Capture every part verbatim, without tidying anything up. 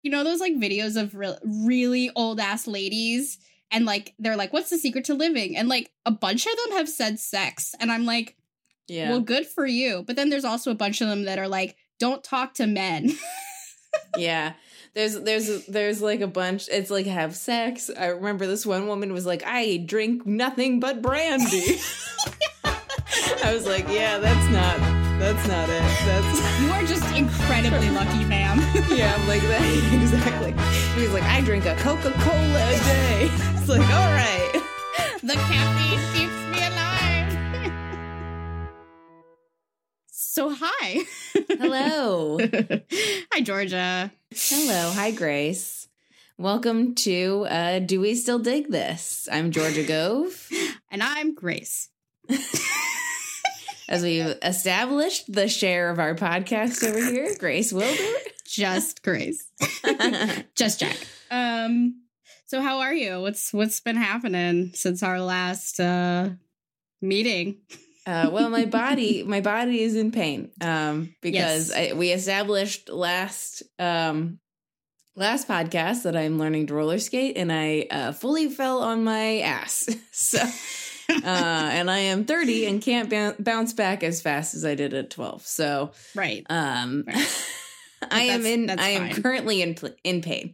you know, those like videos of re- really old ass ladies and like, they're like, what's the secret to living? And like a bunch of them have said sex. And I'm like, yeah, well, good for you. But then there's also a bunch of them that are like, don't talk to men. Yeah. There's, there's, there's like a bunch, it's like have sex. I remember this one woman was like, I drink nothing but brandy. I was like, yeah, that's not, that's not it. That's You are just incredibly lucky, ma'am. Yeah, I'm like that. Exactly. He was like, I drink a Coca-Cola a day. It's like, all right. The caffeine keeps me alive. So, hi. Hello. Hi, Georgia. Hello. Hi, Grace. Welcome to uh, Do We Still Dig This? I'm Georgia Gove. And I'm Grace. As we've established the share of our podcast over here, Grace Wilbur. Just Grace. Just Jack. Um, so how are you? What's what's been happening since our last uh meeting? Uh, well, my body, my body is in pain. Um, because yes. I, we established last um last podcast that I'm learning to roller skate, and I uh, fully fell on my ass. So. uh, and I am thirty and can't b- bounce back as fast as I did at twelve. So, right. Um, right. I am in. I am fine. currently in pl- in pain.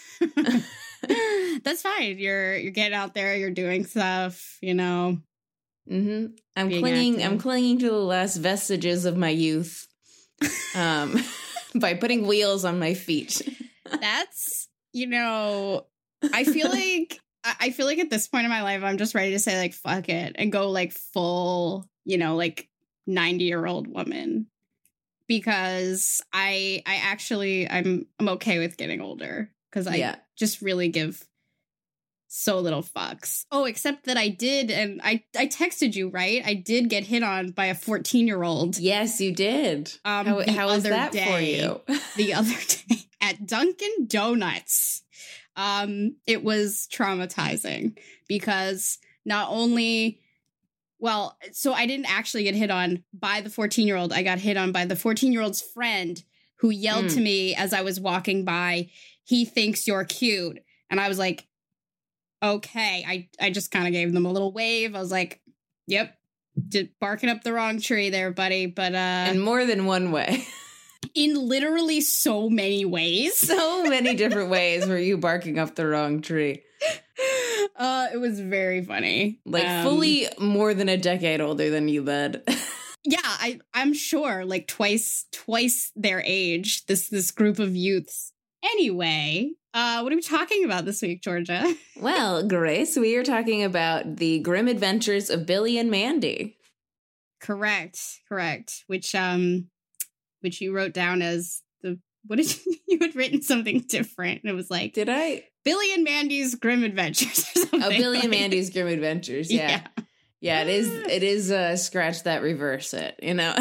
That's fine. You're you're getting out there. You're doing stuff. You know. Mm-hmm. I'm clinging. Active. I'm clinging to the last vestiges of my youth. Um, by putting wheels on my feet. That's you know. I feel like. I feel like at this point in my life, I'm just ready to say, like, fuck it and go, like, full, you know, like, ninety-year-old woman. Because I I actually, I'm I'm okay with getting older. Because I yeah. just really give so little fucks. Oh, except that I did, and I, I texted you, right? I did get hit on by a fourteen-year-old. Yes, you did. Um, how how was that day, for you? The other day at Dunkin' Donuts. Um, it was traumatizing because not only, well, so I didn't actually get hit on by the fourteen-year-old. I got hit on by the fourteen-year-old's friend who yelled mm. to me as I was walking by, he thinks you're cute. And I was like, okay. I, I just kind of gave them a little wave. I was like, yep, did barking up the wrong tree there, buddy. But uh, in more than one way. In literally so many ways. So many different ways were you barking up the wrong tree. Uh, it was very funny. Like um, fully more than a decade older than you, bud. Yeah, I, I'm sure. Like twice, twice their age, this this group of youths. Anyway, uh, what are we talking about this week, Georgia? Well, Grace, we are talking about the grim adventures of Billy and Mandy. Correct, correct. Which, um... which you wrote down as the, what did you, you had written something different. And it was like, did I? Billy and Mandy's Grim Adventures or something. Oh, Billy like. and Mandy's Grim Adventures. Yeah. Yeah, yeah it is. It is uh, scratch that, reverse it, you know?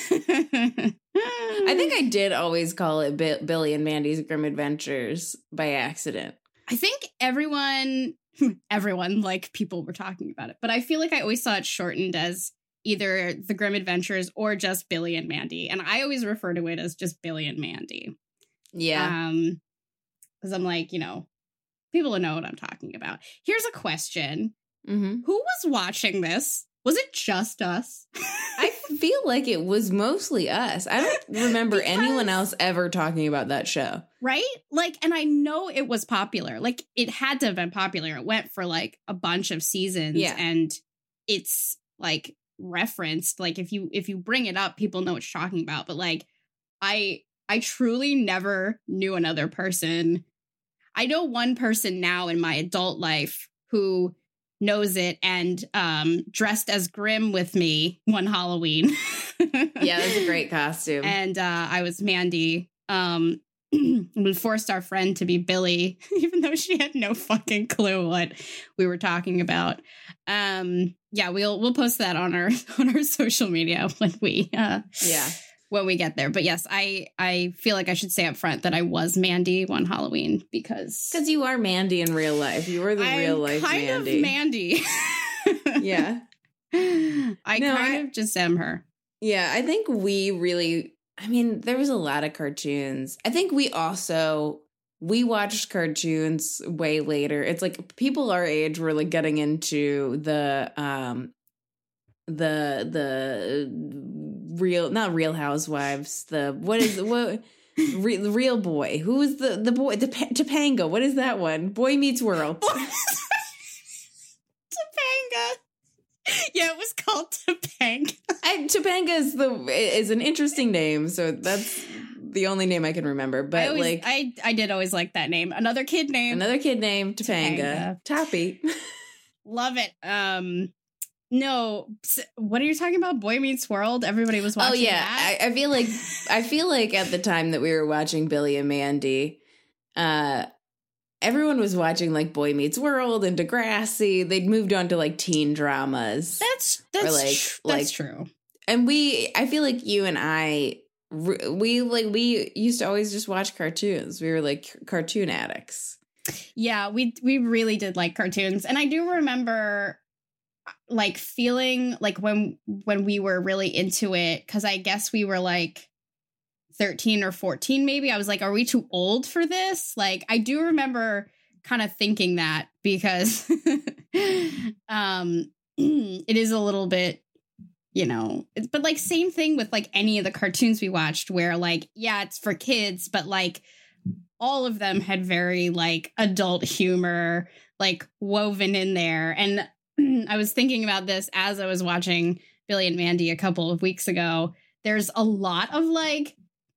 I think I did always call it B- Billy and Mandy's Grim Adventures by accident. I think everyone, everyone, like people were talking about it, but I feel like I always saw it shortened as either the Grim Adventures or just Billy and Mandy. And I always refer to it as just Billy and Mandy. Yeah. Um, because I'm like, you know, people will know what I'm talking about. Here's a question. Mm-hmm. Who was watching this? Was it just us? I feel like it was mostly us. I don't remember because, anyone else ever talking about that show. Right? Like, and I know it was popular. Like, it had to have been popular. It went for like a bunch of seasons. Yeah. And it's like referenced, like if you if you bring it up, people know what you're talking about. But like I I truly never knew another person. I know one person now in my adult life who knows it and um dressed as Grimm with me one Halloween. Yeah, that's a great costume. And uh I was Mandy. Um we forced our friend to be Billy, even though she had no fucking clue what we were talking about. Um, yeah, we'll we'll post that on our on our social media when we uh, yeah when we get there. But yes, I I feel like I should say up front that I was Mandy one Halloween because because you are Mandy in real life. You were the I'm real life kind Mandy. Of Mandy. Yeah, I no, kind I, of just am her. Yeah, I think we really. I mean, there was a lot of cartoons. I think we also we watched cartoons way later. It's like people our age were like getting into the um the the real not Real Housewives, the what is what Re, the Real Boy. Who is the the boy? The Topanga. What is that one? Boy Meets World. Topanga. Yeah, it was called Topanga. I, Topanga is the is an interesting name, so that's the only name I can remember. But I always, like, I I did always like that name. Another kid name. Another kid named Topanga. Topanga. Toppy. Love it. Um. No, what are you talking about? Boy Meets World. Everybody was watching. Oh yeah, that? I, I feel like I feel like at the time that we were watching Billy and Mandy, uh, everyone was watching like Boy Meets World and Degrassi. They'd moved on to like teen dramas. That's that's like tr- like that's true. And we, I feel like you and I, we like we used to always just watch cartoons. We were like cartoon addicts. Yeah, we we really did like cartoons, and I do remember like feeling like when when we were really into it, because I guess we were like thirteen or fourteen maybe. I was like, are we too old for this? Like, I do remember kind of thinking that, because um it is a little bit, you know, but like same thing with like any of the cartoons we watched, where like, yeah, it's for kids, but like all of them had very like adult humor like woven in there. And I was thinking about this as I was watching Billy and Mandy a couple of weeks ago. There's a lot of like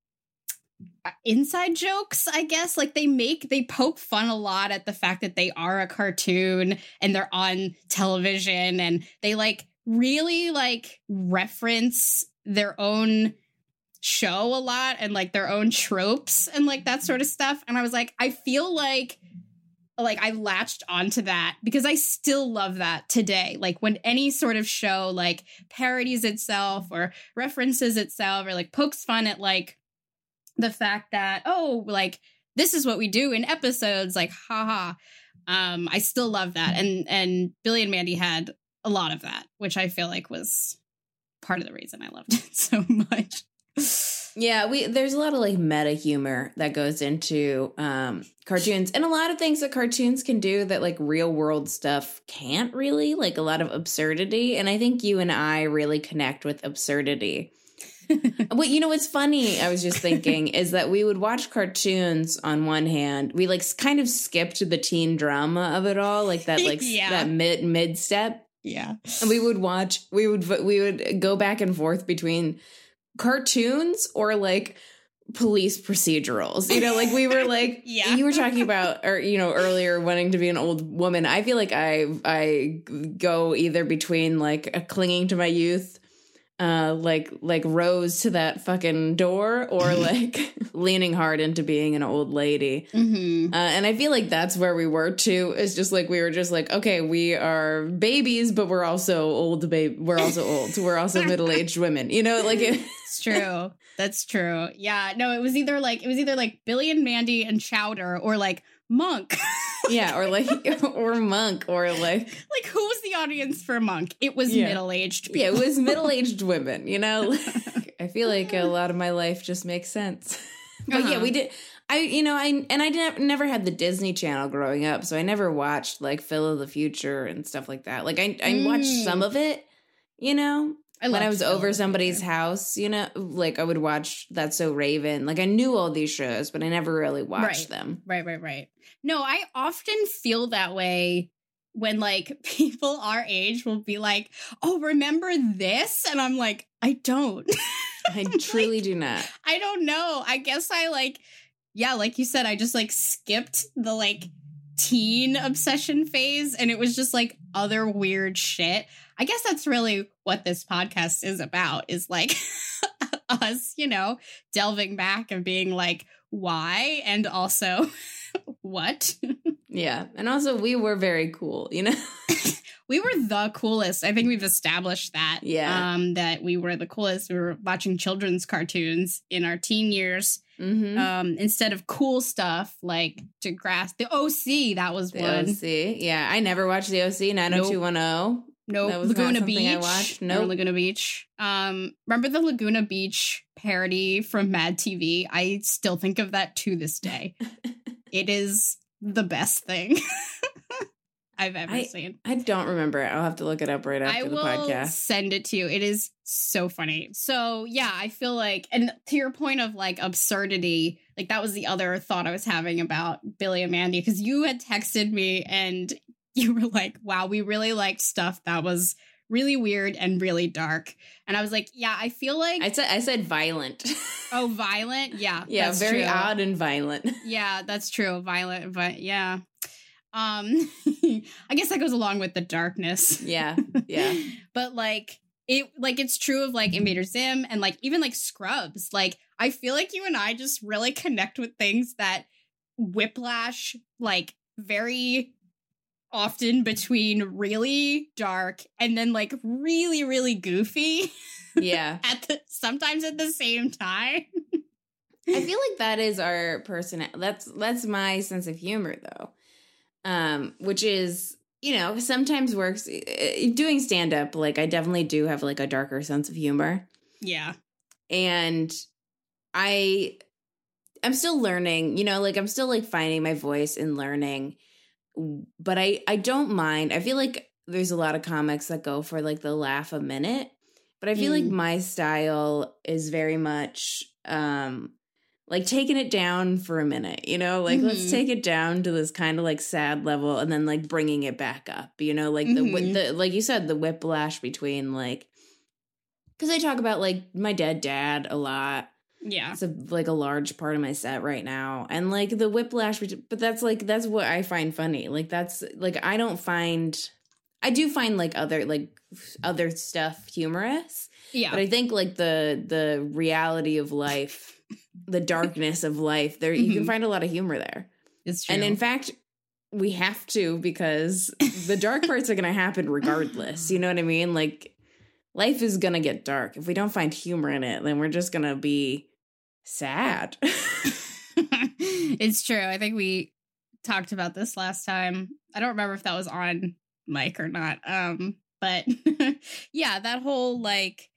inside jokes, I guess. Like they make, they poke fun a lot at the fact that they are a cartoon and they're on television, and they like really like reference their own show a lot and like their own tropes and like that sort of stuff. And I was like, I feel like like I latched onto that because I still love that today. Like when any sort of show like parodies itself or references itself or like pokes fun at like the fact that, oh, like this is what we do in episodes, like haha. Um, I still love that. And and Billy and Mandy had a lot of that, which I feel like was part of the reason I loved it so much. Yeah, we there's a lot of like meta humor that goes into um, cartoons, and a lot of things that cartoons can do that like real world stuff can't really, like a lot of absurdity. And I think you and I really connect with absurdity. What you know what's funny, I was just thinking, is that we would watch cartoons on one hand. We like kind of skipped the teen drama of it all, like that like yeah. that mid mid step. Yeah. And we would watch we would we would go back and forth between cartoons or like police procedurals, you know, like we were like, yeah. You were talking about, or you know, earlier wanting to be an old woman. I feel like I I go either between like a clinging to my youth, uh, like like Rose to that fucking door, or like leaning hard into being an old lady. Mm-hmm. Uh, and I feel like that's where we were too. It's just like we were just like, okay, we are babies, but we're also old. Babe, we're also old. We're also middle aged women. You know, like it- it's true. That's true. Yeah. No, it was either like it was either like Billy and Mandy and Chowder, or like Monk. Yeah, or like or Monk, or like like who was the audience for Monk? It was yeah. middle aged people. Yeah, it was middle aged women. You know, like, I feel like a lot of my life just makes sense. But uh-huh. yeah, we did. I you know I and I didn't, never had the Disney Channel growing up, so I never watched like Phil of the Future and stuff like that. Like I I mm. watched some of it, you know. I when I was over somebody's house, you know, like I would watch That's So Raven. Like I knew all these shows, but I never really watched right. them. Right, right, right. No, I often feel that way when like people our age will be like, oh, remember this? And I'm like, I don't. I truly like, do not. I don't know. I guess I like, yeah, like you said, I just like skipped the like teen obsession phase, and it was just like other weird shit. I guess that's really what this podcast is about, is like us, you know, delving back and being like, why? And also, what? Yeah. And also, we were very cool, you know? We were the coolest. I think we've established that. Yeah. Um, that we were the coolest. We were watching children's cartoons in our teen years. Mm-hmm. Um, instead of cool stuff like Degrassi, the O C, that was the one. O C. Yeah. I never watched the O C, nine oh two one oh. No, nope. Laguna Beach. I watched. No, nope. Laguna Beach. Um, remember the Laguna Beach parody from Mad T V? I still think of that to this day. it is the best thing I've ever I, seen. I don't remember it. I'll have to look it up right after I the will podcast. Send it to you. It is so funny. So yeah, I feel like, and to your point of like absurdity, like that was the other thought I was having about Billy and Mandy, because you had texted me and you were like, wow, we really liked stuff that was really weird and really dark. And I was like, yeah, I feel like I said I said violent. Oh, violent? Yeah. Yeah, that's very true. odd and violent. Yeah, that's true. Violent, but yeah. Um I guess that goes along with the darkness. Yeah. Yeah. But like it like it's true of like Invader Zim and like even like Scrubs. Like I feel like you and I just really connect with things that whiplash like very often between really dark and then like really really goofy. Yeah. At the sometimes at the same time. I feel like that is our person. That's that's my sense of humor, though, um, which is, you know, sometimes works. Doing stand up, like I definitely do have like a darker sense of humor. Yeah, and I, I'm still learning. You know, like I'm still like finding my voice and learning. But I I don't mind. I feel like there's a lot of comics that go for like the laugh a minute, but I feel mm. like my style is very much um. like taking it down for a minute, you know, like mm-hmm. let's take it down to this kind of like sad level and then like bringing it back up, you know, like mm-hmm. the, the, like you said, the whiplash between like, cause I talk about like my dead dad a lot. Yeah. It's a, like a large part of my set right now. And like the whiplash, but that's like, that's what I find funny. Like that's like, I don't find, I do find like other, like other stuff humorous. Yeah. But I think like the, the reality of life, the darkness of life there, mm-hmm. you can find a lot of humor there. It's true. And in fact, we have to, because the dark parts are going to happen regardless. You know what I mean? Like life is going to get dark. If we don't find humor in it, then we're just going to be sad. It's true. I think we talked about this last time. I don't remember if that was on mic or not. Um, but yeah, that whole like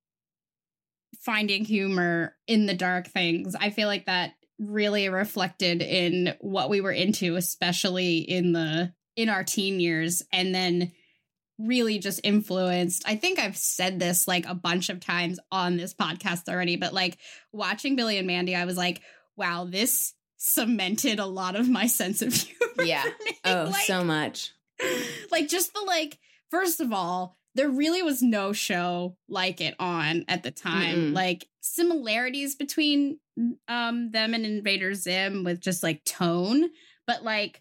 finding humor in the dark things, I feel like that really reflected in what we were into, especially in the in our teen years, and then really just influenced. I think I've said this like a bunch of times on this podcast already, but like watching Billy and Mandy, I was like, wow, this cemented a lot of my sense of humor. Yeah. Oh, like, so much. Like just the like, first of all, there really was no show like it on at the time. Mm-mm. Like similarities between um them and Invader Zim with just like tone, but like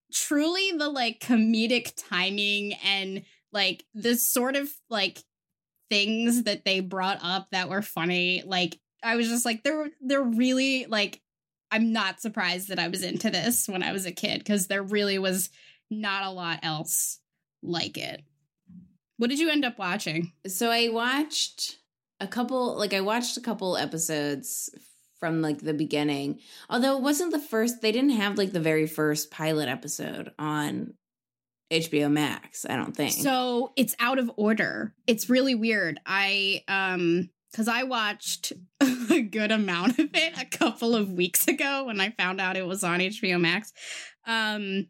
truly the like comedic timing and like the sort of like things that they brought up that were funny. Like I was just like, they're they're really like, I'm not surprised that I was into this when I was a kid, because there really was not a lot else like it. What did you end up watching? So I watched a couple, like I watched a couple episodes from like the beginning. Although it wasn't the first, they didn't have like the very first pilot episode on H B O Max, I don't think. So it's out of order. It's really weird. I, um, because I watched a good amount of it a couple of weeks ago when I found out it was on H B O Max. Um,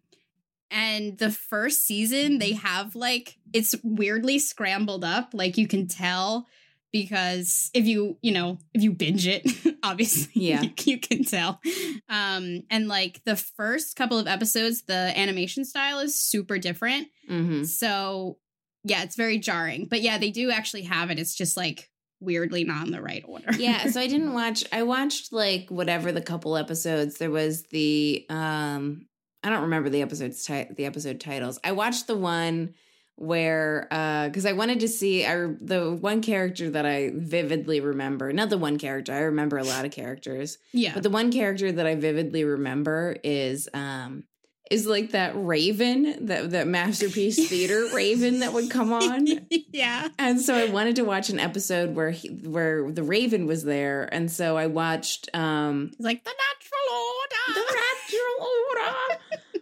And the first season, they have, like, it's weirdly scrambled up. Like, you can tell because if you, you know, if you binge it, obviously, yeah, you, you can tell. Um, and, like, the first couple of episodes, the animation style is super different. Mm-hmm. So, yeah, it's very jarring. But, yeah, they do actually have it. It's just, like, weirdly not in the right order. Yeah, so I didn't watch, I watched, like, whatever the couple episodes. There was the, um... I don't remember the episodes, ti- the episode titles. I watched the one where, uh, because I wanted to see I, the one character that I vividly remember. Not the one character. I remember a lot of characters. Yeah. But the one character that I vividly remember is, um, is like that Raven, that that Masterpiece Theater Raven that would come on. Yeah. And so I wanted to watch an episode where he, where the Raven was there, and so I watched. Um, It's like the natural order. The natural order.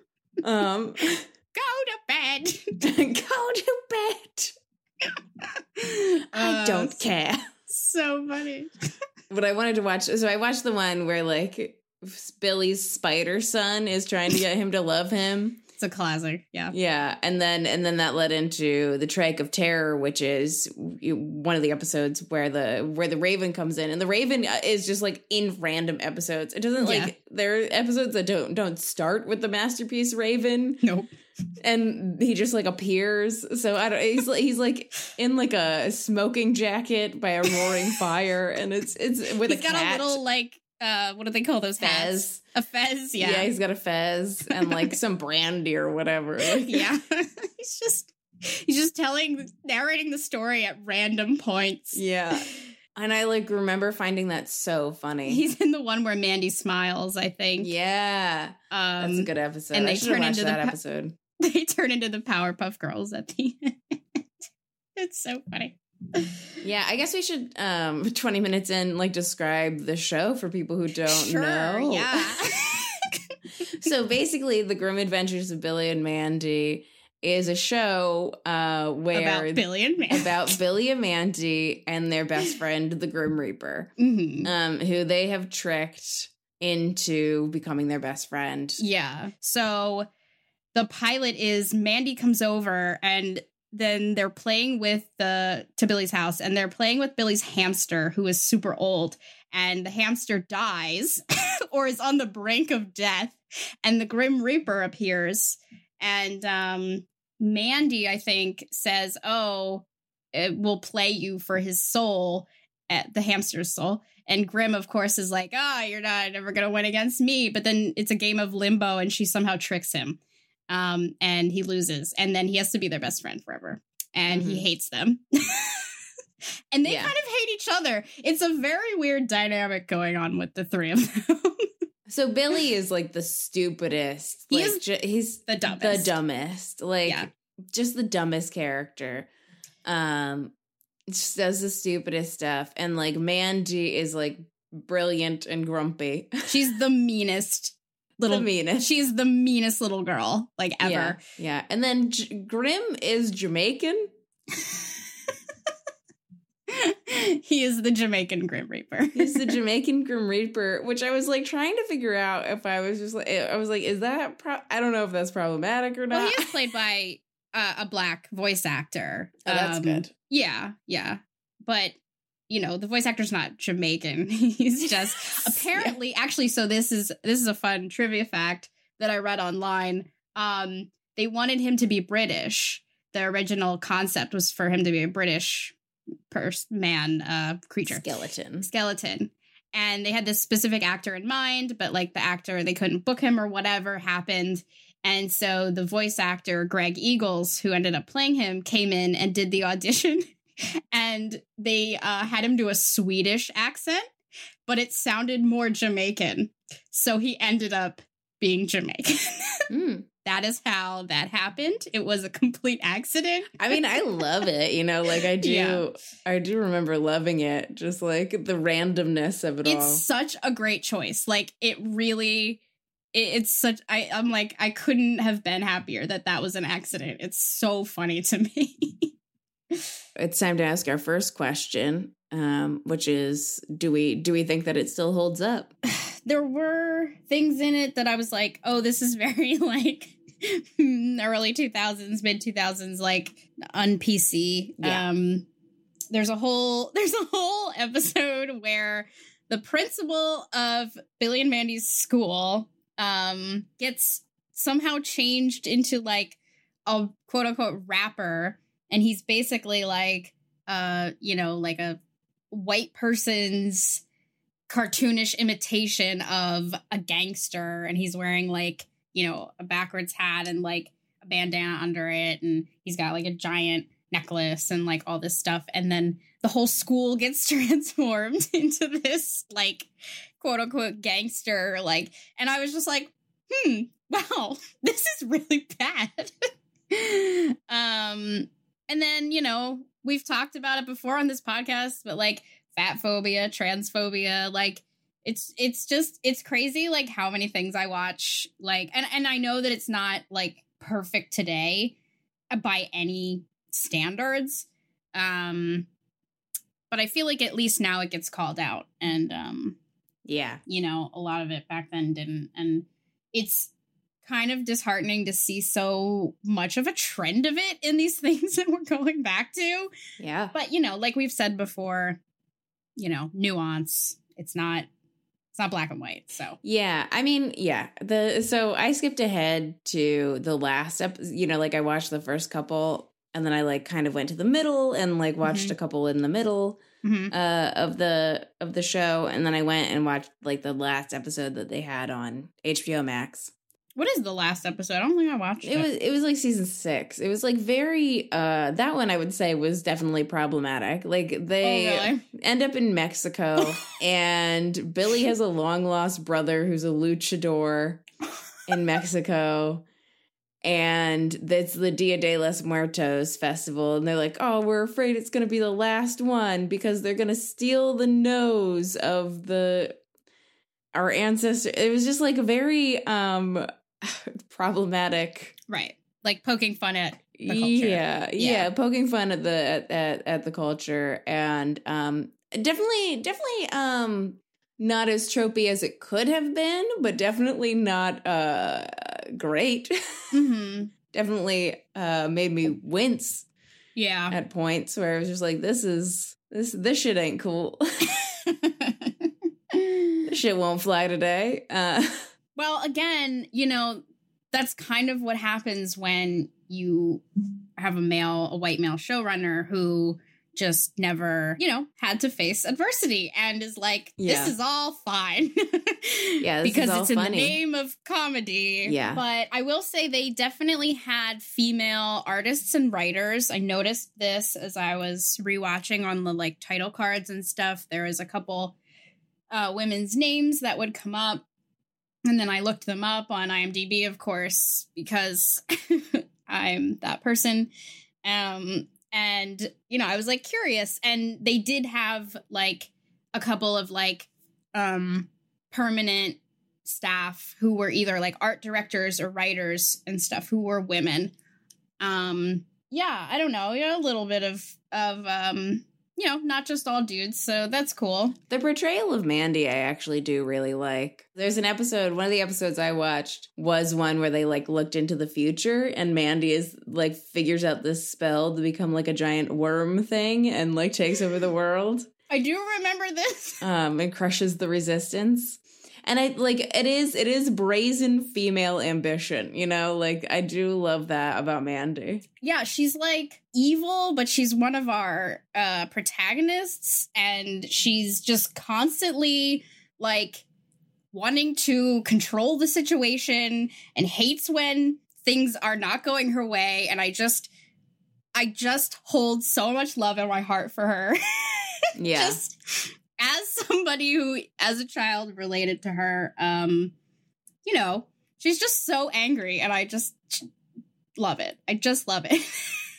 um, go to bed. Go to bed. I uh, don't care. So funny. But I wanted to watch. So I watched the one where like Billy's spider son is trying to get him to love him. It's a classic, yeah. Yeah, and then and then that led into the Trach of Terror, which is one of the episodes where the where the Raven comes in, and the Raven is just like in random episodes. It doesn't like yeah. there are episodes that don't don't start with the Masterpiece Raven. Nope. And he just like appears. So I don't. He's like he's like in like a smoking jacket by a roaring fire, and it's it's with he's a got cat. a little like. Uh, what do they call those fez? Hats? A fez, yeah. Yeah, he's got a fez and like some brandy or whatever. Yeah, he's just he's just telling, narrating the story at random points. Yeah, and I like remember finding that so funny. He's in the one where Mandy smiles, I think. Yeah, um, that's a good episode. And they they turn into that the episode. They turn into the Powerpuff Girls at the end. It's so funny. Yeah, I guess we should um twenty minutes in like describe the show for people who don't sure, know. Yeah. So basically The Grim Adventures of Billy and Mandy is a show uh where about Billy and Mandy. about Billy and Mandy and their best friend the Grim Reaper. Mm-hmm. Um who they have tricked into becoming their best friend. Yeah. So the pilot is Mandy comes over and then they're playing with the to Billy's house, and they're playing with Billy's hamster, who is super old, and the hamster dies or is on the brink of death, and the Grim Reaper appears, and um, Mandy, I think, says, "Oh, it will play you for his soul, at the hamster's soul." And Grim, of course, is like, "Ah, oh, you're not ever gonna win against me." But then it's a game of limbo, and she somehow tricks him. Um, and he loses, and then he has to be their best friend forever, and mm-hmm. he hates them. And they yeah. kind of hate each other. It's a very weird dynamic going on with the three of them. So Billy is like the stupidest. He like, is ju- he's the dumbest. The dumbest. Like yeah. just the dumbest character. Um, just does the stupidest stuff. And like Mandy is like brilliant and grumpy. She's the meanest. Little the meanest. She's the meanest little girl, like, ever. Yeah, yeah. And then J- Grim is Jamaican. He is the Jamaican Grim Reaper. He's the Jamaican Grim Reaper, which I was like trying to figure out if I was just like, I was like, is that, pro- I don't know if that's problematic or not. Well, he is played by uh, a black voice actor. Oh, that's um, good. Yeah, yeah. But, you know, the voice actor's not Jamaican. He's just apparently yeah. actually, so this is this is a fun trivia fact that I read online. Um, they wanted him to be British. The original concept was for him to be a British pers- man, uh, creature. Skeleton. Skeleton. And they had this specific actor in mind, but like the actor, they couldn't book him or whatever happened. And so the voice actor, Greg Eagles, who ended up playing him, came in and did the audition. And they uh, had him do a Swedish accent, but it sounded more Jamaican. So he ended up being Jamaican. Mm. That is how that happened. It was a complete accident. I mean, I love it. You know, like I do. Yeah. I do remember loving it. Just like the randomness of it it's all. It's such a great choice. Like it really, it, it's such, I, I'm like, I couldn't have been happier that that was an accident. It's so funny to me. It's time to ask our first question, um, which is, do we do we think that it still holds up? There were things in it that I was like, oh, this is very like early two thousands, mid two thousands, like un-P C. Yeah. Um, there's a whole there's a whole episode where the principal of Billy and Mandy's school um, gets somehow changed into like a quote unquote rapper. And he's basically like, uh, you know, like a white person's cartoonish imitation of a gangster. And he's wearing like, you know, a backwards hat and like a bandana under it. And he's got like a giant necklace and like all this stuff. And then the whole school gets transformed into this like, quote unquote gangster. Like, and I was just like, hmm, wow, this is really bad. um, And then, you know, we've talked about it before on this podcast, but like fat phobia, transphobia, like it's it's just it's crazy like how many things I watch, like and, and I know that it's not like perfect today by any standards. Um but I feel like at least now it gets called out. And um Yeah. You know, a lot of it back then didn't. And it's kind of disheartening to see so much of a trend of it in these things that we're going back to. Yeah. But, you know, like we've said before, you know, nuance. It's not, it's not black and white. So, yeah, I mean, yeah, the, so I skipped ahead to the last ep, you know, like I watched the first couple and then I like kind of went to the middle and like watched mm-hmm. a couple in the middle mm-hmm. uh, of the, of the show. And then I went and watched like the last episode that they had on H B O Max. What is the last episode? I don't think I watched it. It was it was like season six. It was like very uh that one I would say was definitely problematic. Like they oh, really? end up in Mexico and Billy has a long lost brother who's a luchador in Mexico. And it's the Dia de los Muertos festival. And they're like, oh, we're afraid it's gonna be the last one because they're gonna steal the nose of the our ancestor. It was just like a very um problematic, right? Like poking fun at the culture. Yeah, yeah, yeah, poking fun at the at, at at the culture, and um, definitely, definitely, um, not as tropey as it could have been, but definitely not uh great. Mm-hmm. Definitely uh made me wince. Yeah, at points where I was just like, this is this this shit ain't cool. This shit won't fly today. Uh Well, again, you know, that's kind of what happens when you have a male, a white male showrunner who just never, you know, had to face adversity and is like, this yeah. is all fine. Yeah, this because is all it's in funny. the name of comedy. Yeah. But I will say they definitely had female artists and writers. I noticed this as I was rewatching on the like title cards and stuff. There was a couple uh, women's names that would come up. And then I looked them up on IMDb, of course, because I'm that person. Um, and, you know, I was like curious. And they did have like a couple of like um, permanent staff who were either like art directors or writers and stuff who were women. Um, yeah, I don't know. You know, a little bit of of um you know, not just all dudes, so that's cool. The portrayal of Mandy I actually do really like. There's an episode, one of the episodes I watched was one where they like looked into the future and Mandy is like figures out this spell to become like a giant worm thing and like takes over the world. I do remember this. Um, and crushes the resistance. And I like it is it is brazen female ambition, you know, like I do love that about Mandy. Yeah, she's like evil, but she's one of our uh protagonists, and she's just constantly like wanting to control the situation and hates when things are not going her way. And I just I just hold so much love in my heart for her. Yeah. Just as somebody who, as a child, related to her, um, you know, she's just so angry, and I just love it. I just love it.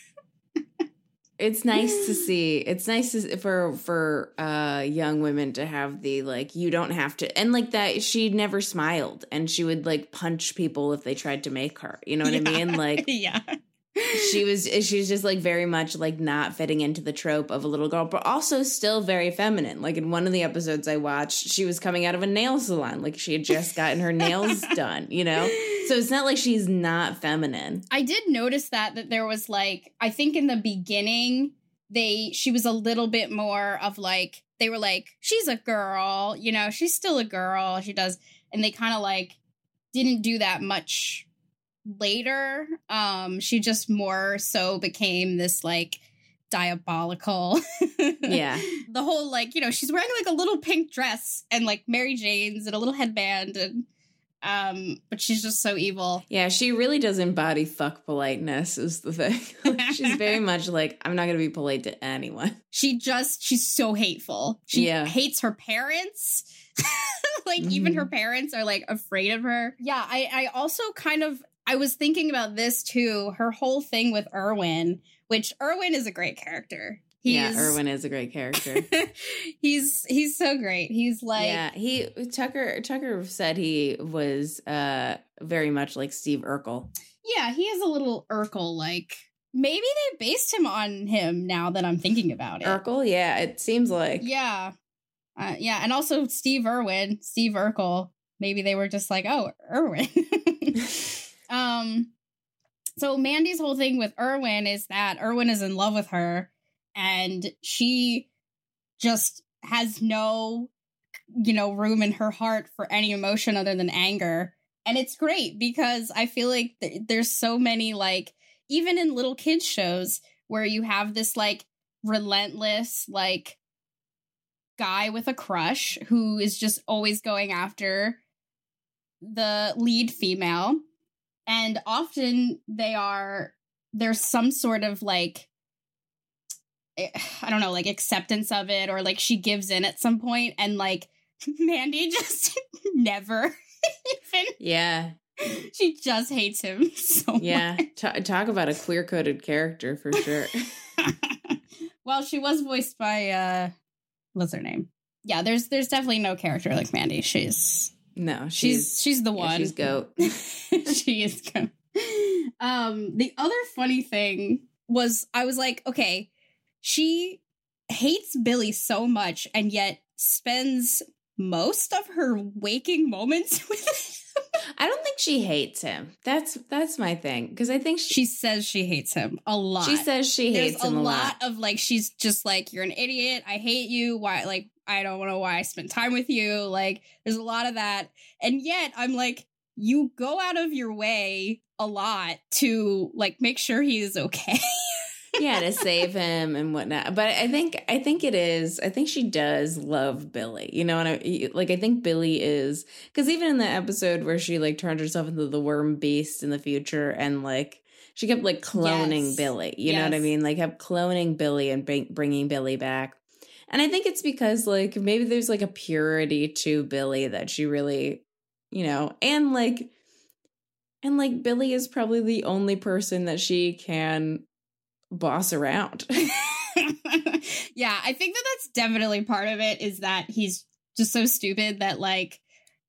It's nice to see. It's nice to, for for uh, young women to have the like. You don't have to, and like that. She never smiled, and she would like punch people if they tried to make her. You know what yeah. I mean? Like, yeah. She was she's just like very much like not fitting into the trope of a little girl, but also still very feminine. Like in one of the episodes I watched, she was coming out of a nail salon. Like she had just gotten her nails done, you know? So it's not like she's not feminine. I did notice that, that there was like, I think in the beginning, they, she was a little bit more of like, they were like, she's a girl, you know, she's still a girl. She does. And they kind of like didn't do that much later. Um she just more so became this like diabolical yeah the whole like, you know, she's wearing like a little pink dress and like Mary Jane's and a little headband, and um but she's just so evil. Yeah, she really does embody fuck politeness is the thing. She's very much like, I'm not gonna be polite to anyone. She just she's so hateful. She yeah. hates her parents. Like mm-hmm. even her parents are like afraid of her. Yeah, I I also kind of I was thinking about this too, her whole thing with Erwin, which Erwin is a great character. He's, yeah, Erwin is a great character. he's he's so great. He's like yeah, he Tucker Tucker said he was uh very much like Steve Urkel. Yeah, he is a little Urkel like. Maybe they based him on him now that I'm thinking about it. Urkel, yeah, it seems like. Yeah. Uh, yeah, and also Steve Irwin, Steve Urkel. Maybe they were just like, oh, Irwin. um, so Mandy's whole thing with Irwin is that Irwin is in love with her, and she just has no, you know, room in her heart for any emotion other than anger. And it's great because I feel like th- there's so many, like, even in little kids shows where you have this, like, relentless, like, guy with a crush who is just always going after the lead female. And often they are, there's some sort of, like, I don't know, like, acceptance of it, or, like, she gives in at some point, and, like, Mandy just never even. Yeah. She just hates him so yeah. much. T- talk about a queer-coded character for sure. Well, she was voiced by, uh, what's her name? Yeah, there's there's definitely no character like Mandy. She's no, she's she's, she's the one. Yeah, she's goat. She is goat. Um, the other funny thing was I was like, okay, she hates Billy so much and yet spends most of her waking moments with him. I don't think she hates him. That's that's my thing, because I think she, she says she hates him a lot. She says she There's hates him a lot. There's a lot of, like, she's just like, you're an idiot. I hate you. Why? Like, I don't know why I spent time with you. Like, there's a lot of that. And yet I'm like, you go out of your way a lot to, like, make sure he is okay. Yeah, to save him and whatnot. But I think I think it is. I think she does love Billy. You know, and I, like I think Billy is, because even in the episode where she like turned herself into the worm beast in the future, and like she kept like cloning yes. Billy. You yes. know what I mean? Like kept cloning Billy and bring, bringing Billy back. And I think it's because like maybe there's like a purity to Billy that she really, you know, and like and like Billy is probably the only person that she can boss around. Yeah, I think that that's definitely part of it, is that he's just so stupid that, like,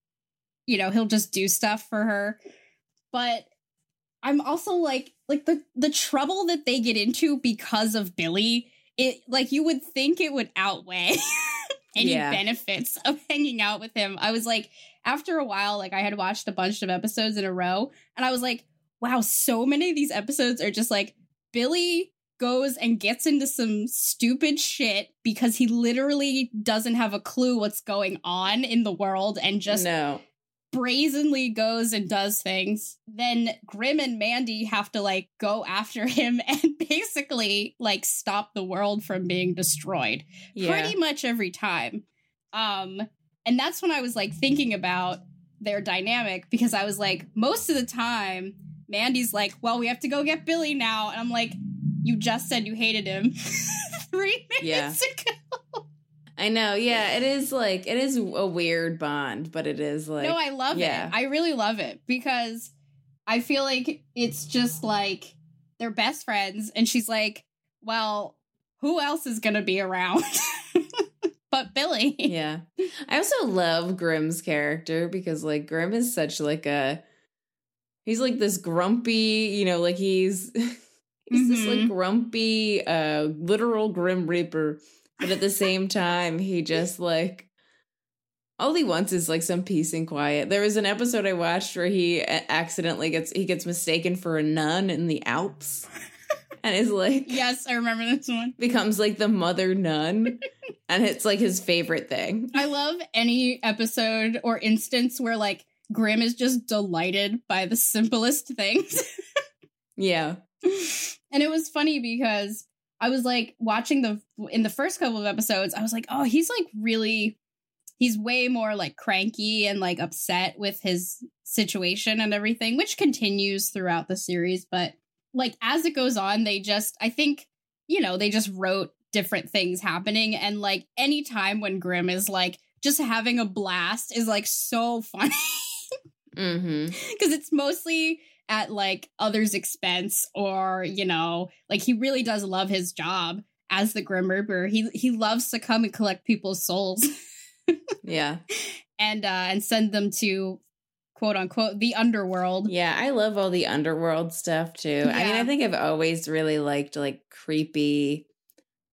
you know, he'll just do stuff for her. But I'm also like, like the the trouble that they get into because of Billy, it, like, you would think it would outweigh any yeah. benefits of hanging out with him. I was like, after a while, like, I had watched a bunch of episodes in a row, and I was like, wow, so many of these episodes are just like, Billy goes and gets into some stupid shit because he literally doesn't have a clue what's going on in the world and just no. brazenly goes and does things. Then Grimm and Mandy have to, like, go after him and basically, like, stop the world from being destroyed. Yeah. Pretty much every time. Um, and that's when I was, like, thinking about their dynamic, because I was like, most of the time, Mandy's like, well, we have to go get Billy now. And I'm like, you just said you hated him three minutes yeah. ago. I know. Yeah, it is like, it is a weird bond, but it is like. No, I love yeah. it. I really love it, because I feel like it's just like they're best friends. And she's like, well, who else is going to be around but Billy? Yeah. I also love Grimm's character, because like Grimm is such like a. He's like this grumpy, you know, like he's he's mm-hmm. this like grumpy, uh, literal Grim Reaper. But at the same time, he just like, all he wants is like some peace and quiet. There was an episode I watched where he accidentally gets, he gets mistaken for a nun in the Alps. And is like, yes, I remember this one. Becomes like the mother nun. And it's like his favorite thing. I love any episode or instance where like, Grimm is just delighted by the simplest things. Yeah. And it was funny because I was like watching the, in the first couple of episodes, I was like, oh, he's like really, he's way more like cranky and like upset with his situation and everything, which continues throughout the series. But like, as it goes on, they just, I think, you know, they just wrote different things happening. And like any time when Grimm is like just having a blast is like so funny. Mm-hmm. Because it's mostly at like others' expense, or, you know, like he really does love his job as the Grim Reaper. He he loves to come and collect people's souls. Yeah. And uh and send them to, quote unquote, the underworld. Yeah, I love all the underworld stuff too. Yeah. I mean, I think I've always really liked like creepy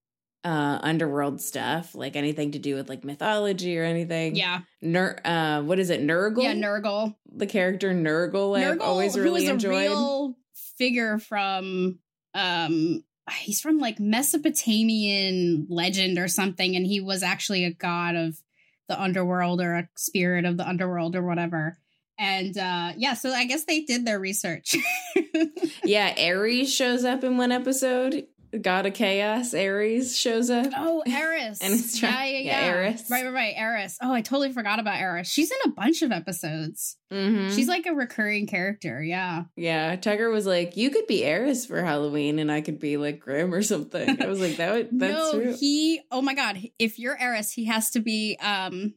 uh, underworld stuff, like anything to do with like mythology or anything. Yeah. Ner- uh, what is it? Nurgle? Yeah, Nurgle. The character Nurgle, Nurgle I've always really who was enjoyed. A real figure from, um, he's from like Mesopotamian legend or something, and he was actually a god of the underworld or a spirit of the underworld or whatever. And uh, yeah, so I guess they did their research. Yeah, Ares shows up in one episode. God of Chaos, Ares shows up. Oh, Eris. And it's trying, yeah, yeah, yeah, yeah. Eris. Right, right, right. Eris. Oh, I totally forgot about Eris. She's in a bunch of episodes. Mm-hmm. She's like a recurring character. Yeah. Yeah. Tucker was like, you could be Eris for Halloween and I could be like Grim or something. I was like, that would, that's no, true. he, oh my God. If you're Eris, he has to be, um,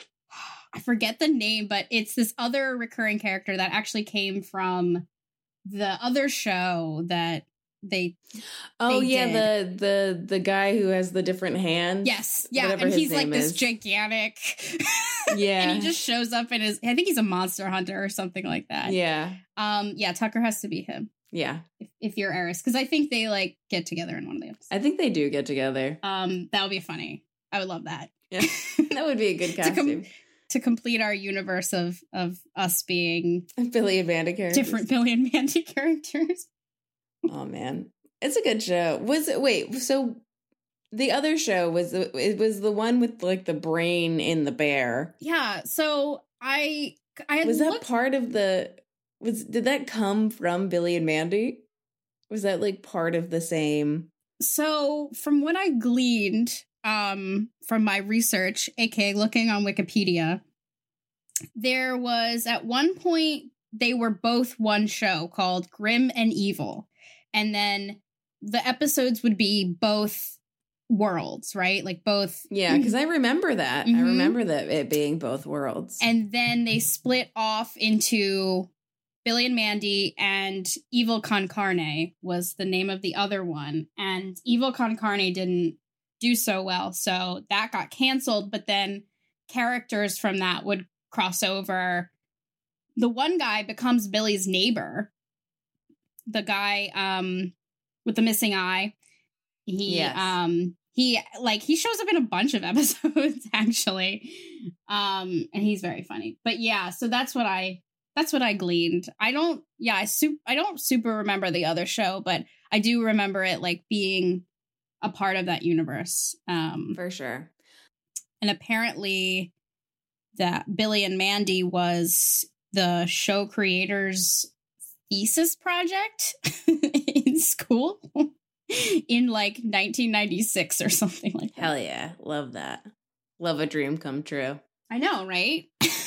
I forget the name, but it's this other recurring character that actually came from the other show that they oh they yeah did. the the the guy who has the different hands. Yes, yeah, and he's like this is. gigantic. Yeah, and he just shows up in his. I think he's a monster hunter or something like that. Yeah, um, yeah. Tucker has to be him. Yeah, if, if you're Eris, because I think they like get together in one of the episodes. I think they do get together. Um, that would be funny. I would love that. Yeah, that would be a good costume. to, com- to complete our universe of of us being Billy and Mandy characters, different Billy and Mandy characters. Oh man, it's a good show. Was it? Wait, so the other show was the, it was the one with like the brain in the bear. Yeah. So I I was that looked- part of the was did that come from Billy and Mandy? Was that like part of the same? So from what I gleaned um from my research, aka looking on Wikipedia, there was at one point they were both one show called Grim and Evil. And then the episodes would be both worlds, right? Like both. Yeah, because I remember that. Mm-hmm. I remember that it being both worlds. And then they split off into Billy and Mandy, and Evil Con Carne was the name of the other one. And Evil Con Carne didn't do so well, so that got canceled. But then characters from that would cross over. The one guy becomes Billy's neighbor. The guy um, with the missing eye. He yes. um he like he shows up in a bunch of episodes actually. Um and he's very funny. But yeah, so that's what I that's what I gleaned. I don't yeah, I su- I don't super remember the other show, but I do remember it like being a part of that universe. Um for sure. And apparently that Billy and Mandy was the show creators' thesis project in school in like nineteen ninety-six or something like that. Hell yeah. Love that. Love a dream come true. I know, right?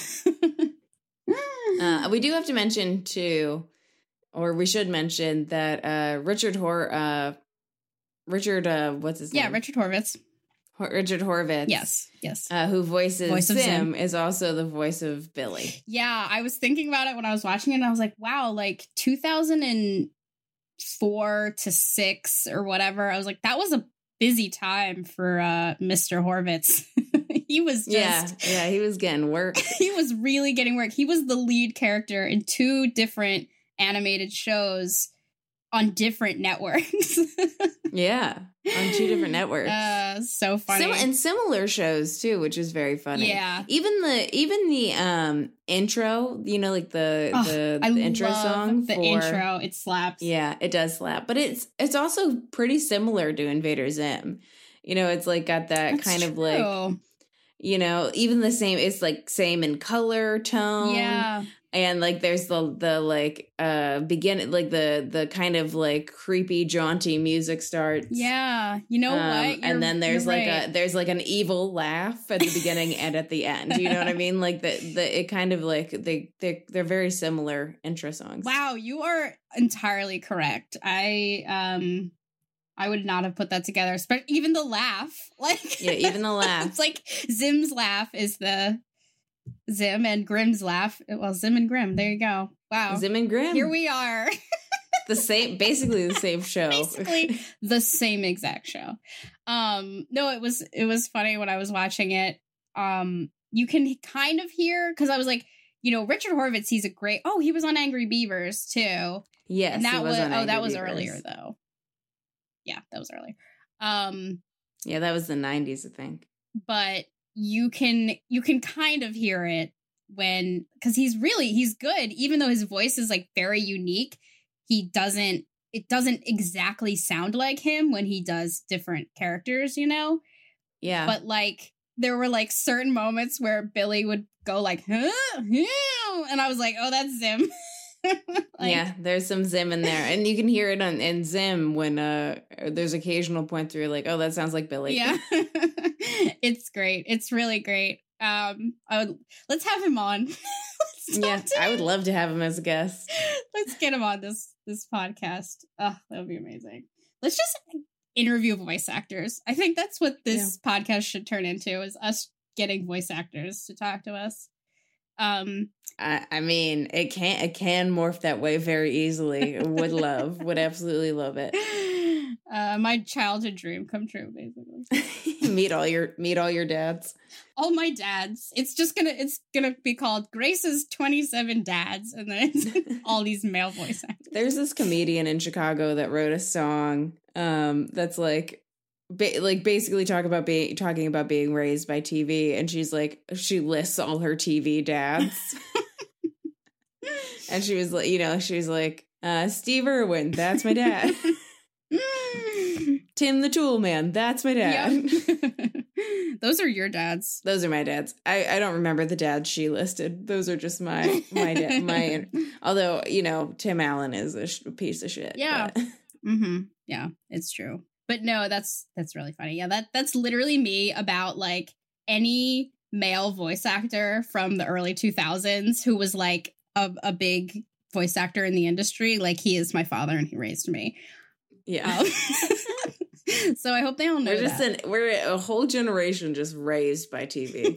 uh, we do have to mention too, or we should mention that uh, Richard Hor, uh, Richard, uh, what's his yeah, name? Yeah, Richard Horvitz. Richard Horvitz. Yes, yes. Uh, who voices voice Sim, Sim is also the voice of Billy. Yeah, I was thinking about it when I was watching it, and I was like, wow, like two thousand four to six or whatever. I was like, that was a busy time for uh, Mister Horvitz. He was just... Yeah, yeah, he was getting work. He was really getting work. He was the lead character in two different animated shows on different networks. Yeah, on two different networks. Uh, so funny. Sim- and similar shows too, which is very funny. Yeah. Even the even the um intro, you know, like the oh, the, the intro song. The for, intro, it slaps. Yeah, it does slap. But it's it's also pretty similar to Invader Zim. You know, it's like got that That's kind true. of like, you know, even the same, it's like same in color, tone. Yeah. And like there's the the like uh begin like the the kind of like creepy jaunty music starts. Yeah. You know um, what? You're, and then there's like right. a there's like an evil laugh at the beginning and at the end. You know what I mean? Like the the it kind of like they they they're very similar intro songs. Wow, you are entirely correct. I um I would not have put that together. But even the laugh, like yeah, even the laugh. It's like Zim's laugh is the Zim and Grimm's laugh. Well, Zim and Grimm. There you go. Wow. Zim and Grimm. Here we are. The same, basically the same show. Basically the same exact show. Um, no, it was it was funny when I was watching it. Um, you can kind of hear because I was like, you know, Richard Horvitz. He's a great. Oh, he was on Angry Beavers too. Yes, and that he was. was on oh, Angry that was Beavers. earlier though. Yeah, that was earlier. Um, Yeah, that was the nineties, I think. But you can you can kind of hear it when, because he's really he's good, even though his voice is like very unique. He doesn't it doesn't exactly sound like him when he does different characters, you know? Yeah. But like there were like certain moments where Billy would go like, huh? Huh? And I was like, oh, that's Zim. Like, yeah, there's some Zim in there. And you can hear it on in Zim when uh there's occasional points where you're like, oh, that sounds like Billy. Yeah. It's great. It's really great. Um, I would let's have him on. Yeah, I would love to have him as a guest. Let's get him on this this podcast. Oh, that would be amazing. Let's just interview voice actors. I think that's what this yeah. podcast should turn into, is us getting voice actors to talk to us. Um, I, I mean, it can it can morph that way very easily. Would love, would absolutely love it. Uh, my childhood dream come true, basically. meet all your meet all your dads. All my dads. It's just gonna it's gonna be called Grace's twenty-seven Dads, and then it's all these male voice actors. There's this comedian in Chicago that wrote a song um, that's like. Ba- like basically talk about being talking about being raised by T V, and she's like she lists all her T V dads. And she was like, you know, she was like, uh, Steve Irwin, that's my dad. Tim the Tool Man, that's my dad. Yep. Those are your dads. Those are my dads. I, I don't remember the dads she listed. Those are just my my da- my. Although, you know, Tim Allen is a sh- piece of shit. Yeah. Mm-hmm. Yeah, it's true. But no, that's that's really funny. Yeah, that that's literally me about like any male voice actor from the early two thousands who was like a, a big voice actor in the industry. Like, he is my father and he raised me. Yeah. Um, so I hope they all know we're just that. An, we're a whole generation just raised by T V.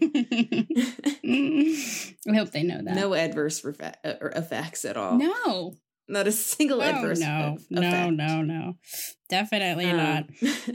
I hope they know that. No adverse refe- or effects at all. No. Not a single oh, adverse no, effect. No, no, no. Definitely um, not.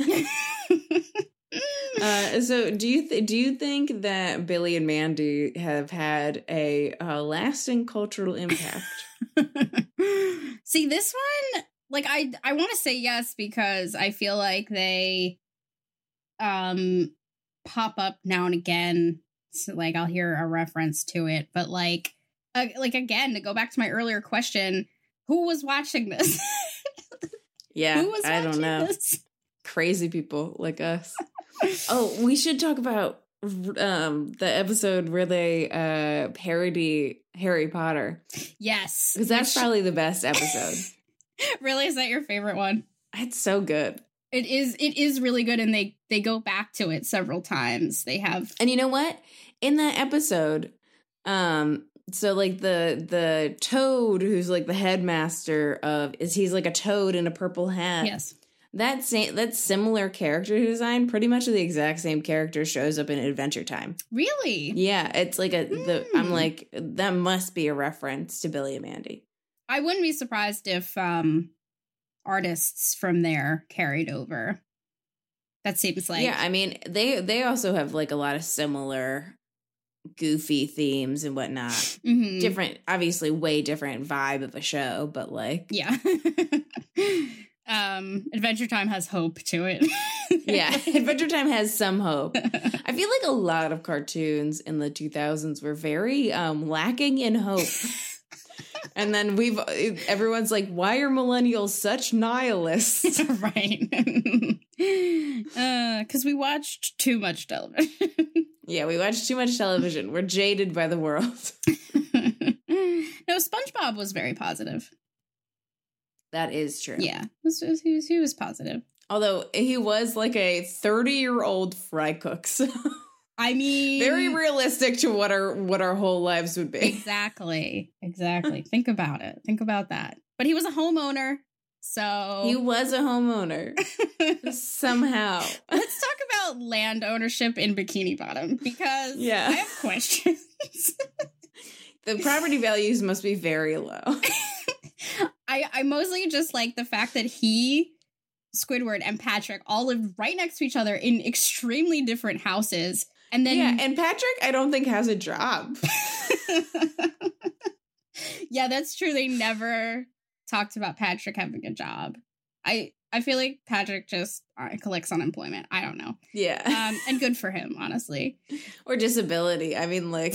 uh, so do you th- do you think that Billy and Mandy have had a uh, lasting cultural impact? See, this one, like, I I want to say yes, because I feel like they um pop up now and again. So, like, I'll hear a reference to it, but like, uh, like again, to go back to my earlier question. Who was watching this? Yeah, Who was I don't know. This? Crazy people like us. Oh, we should talk about um, the episode where they uh, parody Harry Potter. Yes. Because that's Which... probably the best episode. Really? Is that your favorite one? It's so good. It is. It is really good, and they they go back to it several times. They have, and you know what? In that episode, um. So, like, the the toad who's, like, the headmaster of... is he's, like, a toad in a purple hat. Yes. That, same, that similar character design, pretty much the exact same character shows up in Adventure Time. Really? Yeah, it's like a... Mm. The, I'm like, that must be a reference to Billy and Mandy. I wouldn't be surprised if um, artists from there carried over. That seems like... Yeah, I mean, they they also have, like, a lot of similar... goofy themes and whatnot. Mm-hmm. Different, obviously way different vibe of a show, but like, yeah. um Adventure Time has hope to it. Yeah, Adventure Time has some hope. I feel like a lot of cartoons in the two thousands were very um lacking in hope. And then we've everyone's like, why are millennials such nihilists? Right. uh because we watched too much television. Yeah, we watch too much television. We're jaded by the world. No, SpongeBob was very positive. That is true. Yeah, he was, he was, he was positive. Although he was like a thirty-year-old fry cook, so I mean, very realistic to what our what our whole lives would be. Exactly, exactly. Think about it. Think about that. But he was a homeowner. So he was a homeowner somehow. Let's talk about land ownership in Bikini Bottom, because yeah. I have questions. The property values must be very low. I, I mostly just like the fact that he, Squidward, and Patrick all lived right next to each other in extremely different houses. And then yeah, and Patrick, I don't think has a job. Yeah, that's true. They never talked about Patrick having a job. I I feel like Patrick just uh, collects unemployment. I don't know. Yeah. Um, and good for him, honestly. Or disability. I mean, like,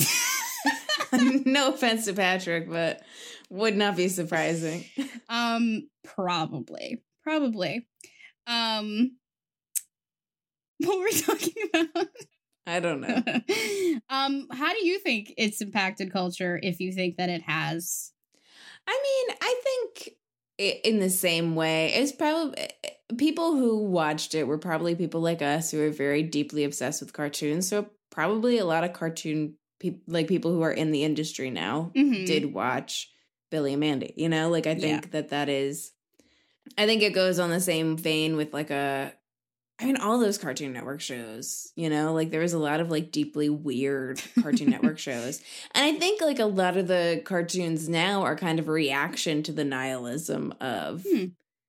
no offense to Patrick, but would not be surprising. Um, probably. Probably. Um, what were we talking about? I don't know. um, how do you think it's impacted culture, if you think that it has? I mean, I think in the same way, it's probably people who watched it were probably people like us who are very deeply obsessed with cartoons. So probably a lot of cartoon people, like people who are in the industry now, mm-hmm. did watch Billy and Mandy. You know, like I think yeah. that that is, I think it goes on the same vein with like a, I mean, all those Cartoon Network shows, you know, like there was a lot of like deeply weird Cartoon Network shows. And I think like a lot of the cartoons now are kind of a reaction to the nihilism of hmm.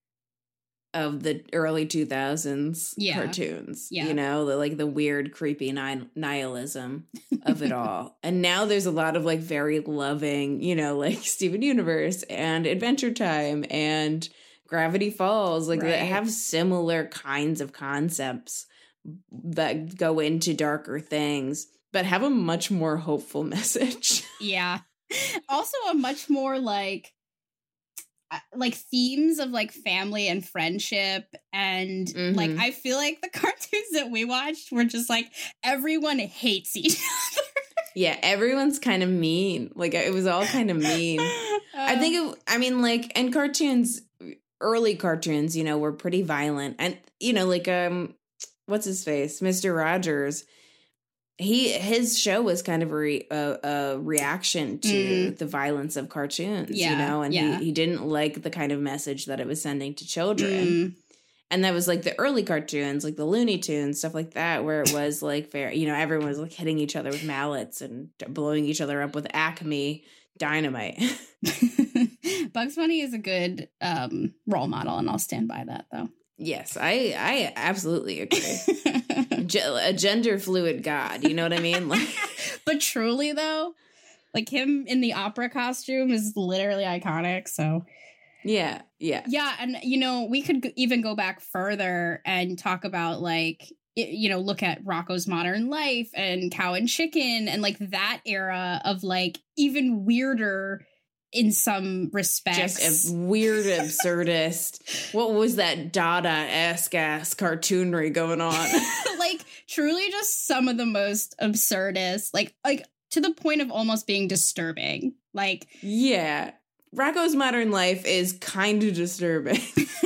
of the early two thousands yeah. cartoons, yeah. you know, the, like the weird, creepy ni- nihilism of it all. And now there's a lot of like very loving, you know, like Steven Universe and Adventure Time and Gravity Falls, like right. that have similar kinds of concepts that go into darker things, but have a much more hopeful message. Yeah. Also a much more like, like themes of like family and friendship. And mm-hmm. like, I feel like the cartoons that we watched were just like, everyone hates each other. Yeah, everyone's kind of mean. Like it was all kind of mean. Um, I think, it, I mean, like, and cartoons, early cartoons, you know, were pretty violent. And, you know, like, um, what's his face? Mister Rogers. He, his show was kind of a, re, a, a reaction to mm. the violence of cartoons, yeah, you know, and yeah. he, he didn't like the kind of message that it was sending to children. Mm. And that was like the early cartoons, like the Looney Tunes, stuff like that, where it was like, fair, you know, everyone was like hitting each other with mallets and blowing each other up with Acme dynamite. Bugs Bunny is a good um, role model, and I'll stand by that, though. Yes, I I absolutely agree. G- a gender fluid god, you know what I mean? Like, but truly, though, like him in the opera costume is literally iconic. So, yeah, yeah, yeah, and you know, we could g- even go back further and talk about like, it, you know, look at Rocko's Modern Life and Cow and Chicken and like that era of like even weirder. In some respects. Just a weird absurdist. What was that Dada-esque ass cartoonry going on? Like, truly just some of the most absurdist, like, like to the point of almost being disturbing. Like, yeah. Rocko's Modern Life is kind of disturbing.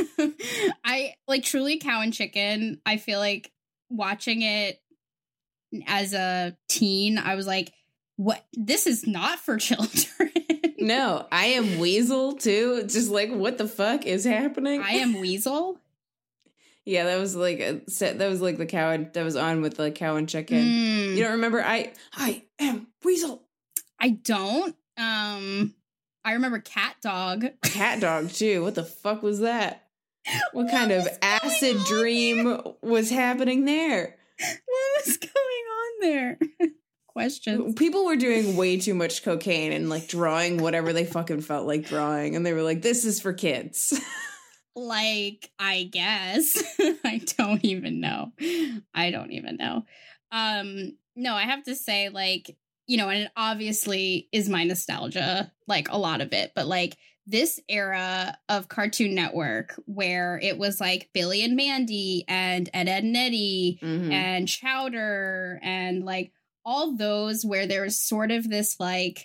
I, like, truly Cow and Chicken, I feel like watching it as a teen, I was like, what? This is not for children. No, I Am Weasel too. Just like, what the fuck is happening? I Am Weasel. Yeah, that was like a set. That was like the cow and, that was on with the Cow and Chicken. Mm. You don't remember? I I am Weasel. I don't. Um, I remember Cat Dog. Cat Dog too. What the fuck was that? What, what kind of acid dream there? was happening there? What was going on there? Questions. People were doing way too much cocaine and like drawing whatever they fucking felt like drawing, and they were like, "This is for kids." Like, I guess. I don't even know. I don't even know. Um, no, I have to say, like, you know, and it obviously is my nostalgia, like a lot of it, but like this era of Cartoon Network where it was like Billy and Mandy and Ed, Ed and Eddie mm-hmm. and Chowder and like all those where there was sort of this like,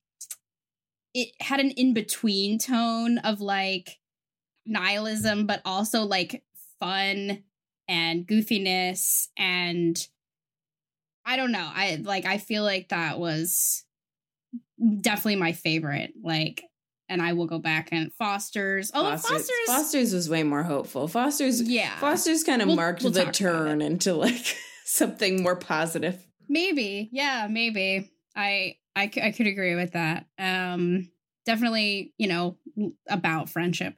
it had an in-between tone of like nihilism, but also like fun and goofiness. And I don't know. I like, I feel like that was definitely my favorite. Like, and I will go back and Foster's. Oh, Foster's. Foster's, Foster's was way more hopeful. Foster's, yeah. Foster's kind of we'll, marked we'll the turn into like something more positive. Maybe. Yeah, maybe. I, I, I could agree with that. Um, definitely, you know, about friendship.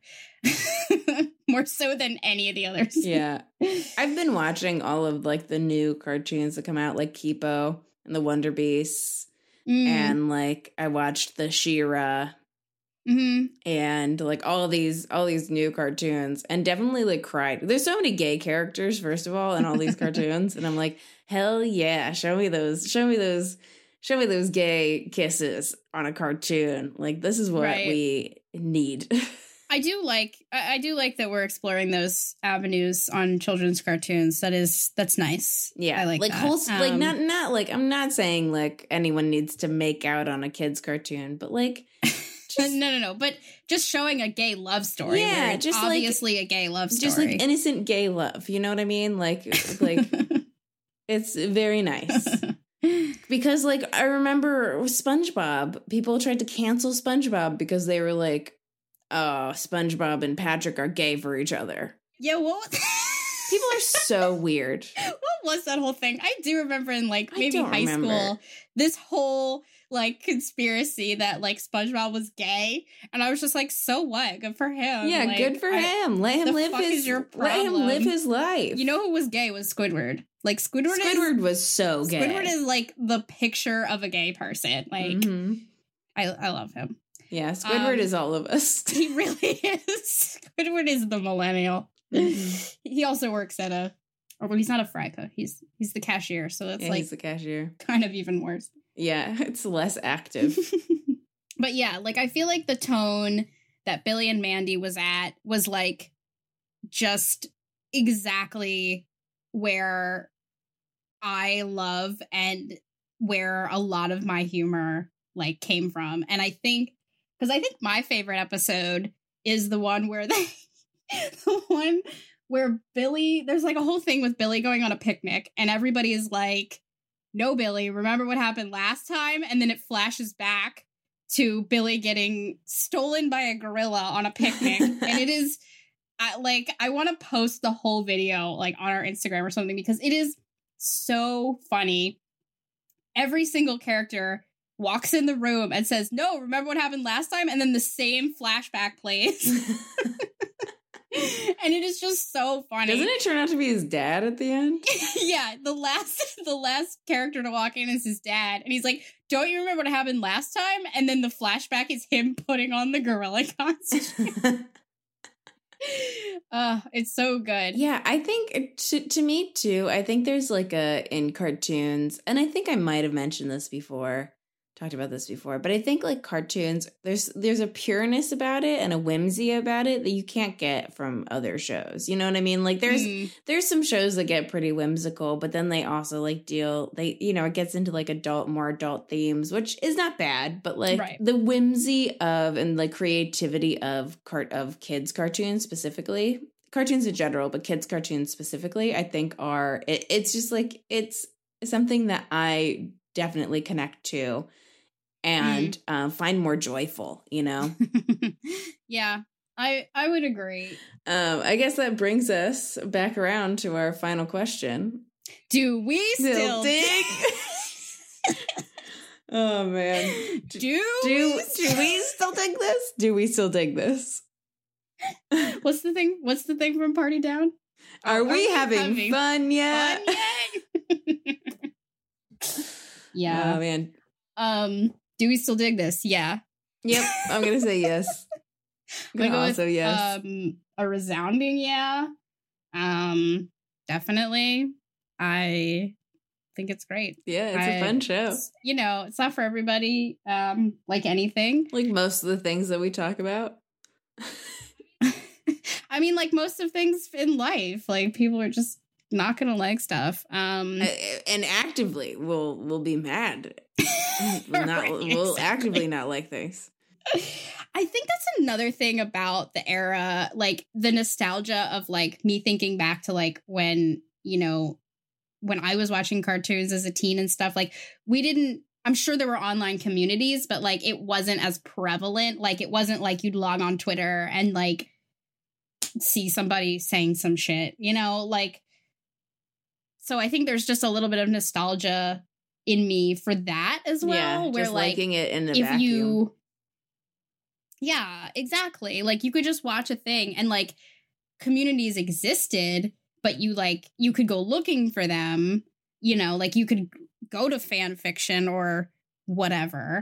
More so than any of the others. Yeah. I've been watching all of like the new cartoons that come out, like Kipo and the Wonder Beasts. Mm. And like I watched the She-Ra Mm-hmm. And like all these all these new cartoons, and definitely like cried. There's so many gay characters, first of all, in all these cartoons, and I'm like, hell yeah, show me those, show me those, show me those gay kisses on a cartoon. Like, this is what Right. we need. I do like I I do like that we're exploring those avenues on children's cartoons. That is that's nice. Yeah, I like like that. whole like Um, not not like I'm not saying like anyone needs to make out on a kid's cartoon, but like no, no, no. But just showing a gay love story. Yeah, where it's just, like- obviously a gay love story. just like innocent gay love. You know what I mean? Like like it's very nice. Because like I remember with SpongeBob, people tried to cancel SpongeBob because they were like, oh, SpongeBob and Patrick are gay for each other. Yeah, what? People are so weird. What was that whole thing? I do remember in like I maybe don't high remember. school, this whole like conspiracy that like SpongeBob was gay, and I was just like, so what? Good for him. Yeah, Like, good for I- him. Let him the live fuck his is your let him problem? live his life. You know who was gay was Squidward. Like Squidward, Squidward is was so gay. Squidward is like the picture of a gay person. Like Mhm. I, I love him. Yeah, Squidward Um, is all of us. He really is. Squidward is the millennial. Mhm. He also works at a, or well, he's not a fry cook. He's he's the cashier. So that's Yeah, like he's the cashier. kind of even worse. Yeah, it's less active. But yeah, like I feel like the tone that Billy and Mandy was at was like just exactly where I love and where a lot of my humor like came from. And I think because I think my favorite episode is the one where they the one where Billy, there's like a whole thing with Billy going on a picnic and everybody is like, no, Billy, remember what happened last time? And then it flashes back to Billy getting stolen by a gorilla on a picnic. And it is I, like, I want to post the whole video like on our Instagram or something because it is so funny. Every single character walks in the room and says, no, remember what happened last time? And then the same flashback plays. And it is just so funny. Doesn't it turn out to be his dad at the end? Yeah, the last the last character to walk in is his dad, and he's like, "Don't you remember what happened last time?" And then the flashback is him putting on the gorilla costume. uh, it's so good. Yeah, I think it- to, to me too, I think there's like a in cartoons, and I think I might have mentioned this before, talked about this before, but I think like cartoons, there's there's a pureness about it and a whimsy about it that you can't get from other shows. You know what I mean? Like there's Mm. there's some shows that get pretty whimsical, but then they also like deal they you know, it gets into like adult more adult themes, which is not bad, but like Right. the whimsy of and like creativity of cart of kids cartoons specifically, cartoons in general, but kids cartoons specifically, I think are it, it's just like it's something that I definitely connect to and uh, find more joyful, you know? Yeah, I I would agree. um, I guess that brings us back around to our final question. Do we still, dig? Oh, man. Do, Do, we do we still dig this? Do we still dig this? What's the thing? What's the thing from Party Down? Are, Are we, we having, having fun yet? Fun yet? Yeah. Oh, man. Um. Do we still dig this? Yeah. Yep. I'm going to say yes. I'm I'm going to gonna go also with, yes. Um, a resounding yeah. Um, definitely. I think it's great. Yeah, it's I- a fun show. It's- you know, it's not for everybody. Um, like anything. Like most of the things that we talk about. I mean, like most of things in life, like people are just not gonna like stuff. Um, Uh, and actively will will be mad. Will not Right, will exactly. actively not like things. I think that's another thing about the era, like the nostalgia of like me thinking back to like when, you know, when I was watching cartoons as a teen and stuff, like we didn't, I'm sure there were online communities, but like it wasn't as prevalent. Like it wasn't like you'd log on Twitter and like see somebody saying some shit, you know, like, so I think there's just a little bit of nostalgia in me for that as well, yeah, where just like liking it in the if vacuum. you yeah, exactly. Like you could just watch a thing and like communities existed, but you like you could go looking for them, you know, like you could go to fan fiction or whatever.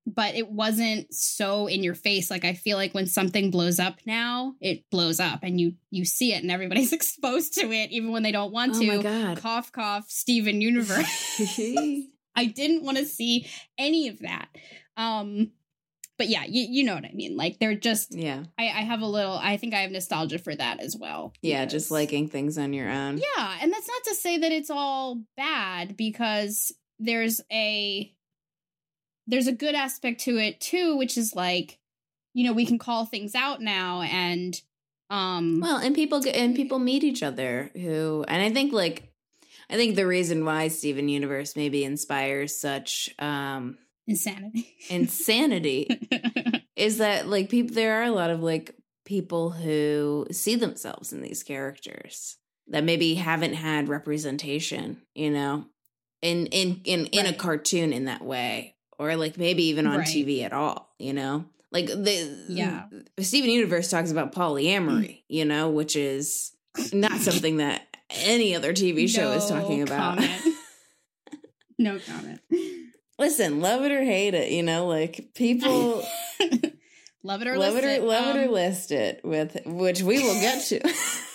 but it wasn't so in your face. Like, I feel like when something blows up now, it blows up and you you see it and everybody's exposed to it, even when they don't want oh to. My God. Cough, cough, Steven Universe. I didn't want to see any of that. Um, but yeah, you, you know what I mean? Like, they're just, yeah. I, I have a little, I think I have nostalgia for that as well. Yeah, just liking things on your own. Yeah, and that's not to say that it's all bad, because there's a, there's a good aspect to it too, which is like, you know, we can call things out now, and um well, and people get, and people meet each other who, and I think like, I think the reason why Steven Universe maybe inspires such um insanity insanity is that like people, there are a lot of like people who see themselves in these characters that maybe haven't had representation, you know, in in in, in right. a cartoon in that way, or like maybe even on right. T V at all, you know, like the yeah Steven Universe talks about polyamory, you know, which is not something that any other T V show no is talking about. Comment. No comment. Listen, love it or hate it, you know, like people love it or love list it or it. love um, it or list it, with which we will get to.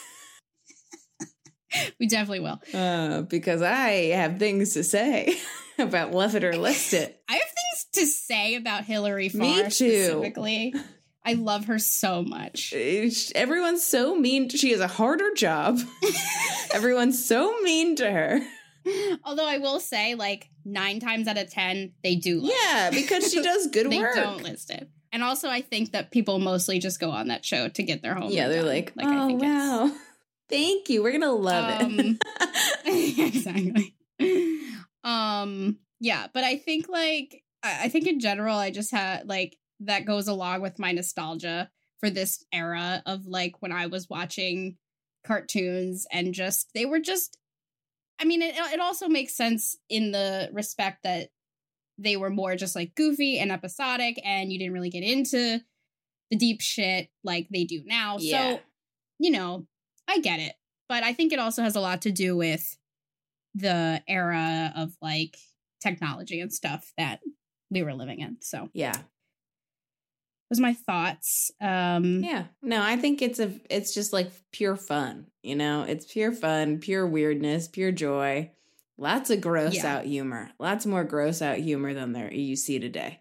We definitely will, uh, because I have things to say about love it or list it. I have things to say about Hilary Farr. Me too. Specifically. I love her so much. Everyone's so mean. She has a harder job. Everyone's so mean to her. Although I will say, like, nine times out of ten, they do love Yeah, her. because she does good they work. They don't list it. And also, I think that people mostly just go on that show to get their homework Yeah, they're done. like, like, oh, I think wow. It's... Thank you. We're going to love um, it. Exactly. Um, yeah, but I think, like, I think in general, I just had, like, that goes along with my nostalgia for this era of, like, when I was watching cartoons and just, they were just, I mean, it, it also makes sense in the respect that they were more just, like, goofy and episodic, and you didn't really get into the deep shit like they do now. Yeah. So, you know, I get it. But I think it also has a lot to do with the era of, like, technology and stuff that we were living in. So, yeah. Was my thoughts. Um, yeah. No, I think it's a, it's just like pure fun, you know, it's pure fun, pure weirdness, pure joy. Lots of gross yeah. out humor. Lots more gross out humor than there you see today.